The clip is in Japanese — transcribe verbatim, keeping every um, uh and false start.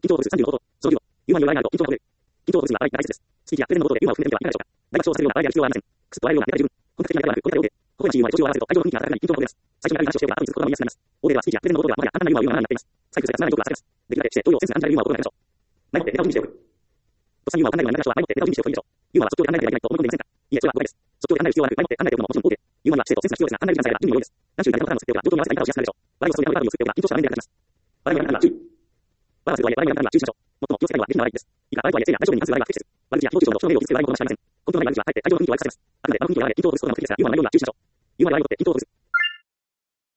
緊張ボックスさんじゅうのこと、その理論、ユーマンによる場合があると緊張が起こる。緊張ボックスには大切です。スピーチやプレゼンの冒頭でユーマを含めてみてはいかがでしょうか。大爆笑させるような場合である必要はありません。くすっと笑えるようなネタで十分。本格的なネタではなく、これだけを受け、ここでのチームは調子を合わせると会場の雰囲気が高くなり緊張がほぐれます。最初に軽い話をしておけば後に続くことが見やすくなります。欧米ではスピーチやプレゼンの冒頭ではまだ簡単なユーマを言うようなになっています。最後生活長いトークがされます。できるだけして、トイレをセンスが感じられるユーマを心がけましょう。前もってネタを準備しておく。とっさにユーマを考えるようになりましょうは、前もってネタを準備しておくといいでしょう。ユーマは即興で考えなきゃいけないと思い込んでいませんか。いいえ、それは誤解です。即興で考える必要はなく、前もって考えておくのももちろん OK。ユーマには知性とセンスが必要ですが、考える時間さえあれば準備の良いです。何種類かネタパターンを作っておけば、状況に合わせたネタをしやすくなるでしょう。笑いを誘うためのパターンを作っておけば、緊張した場面で役立ちます。笑いのやめ方には注意。笑わせる場合や笑いのやめ方には注意しましょう。最も気をつけたいのはできない笑いです。いいか、笑いとはいえ、せいや大丈夫に関する笑いは不適切。悪口や誹謗中傷など正面を傷つける笑いも好ましくありません。根拠のない悪口はかえって会場の雰囲気を悪くさせます。あくまで場の雰囲気を和らげ緊張をほぐすことが目的ですが、ユーマの笑いは注意しましょう。ユーマの笑いにとって緊張をほぐす。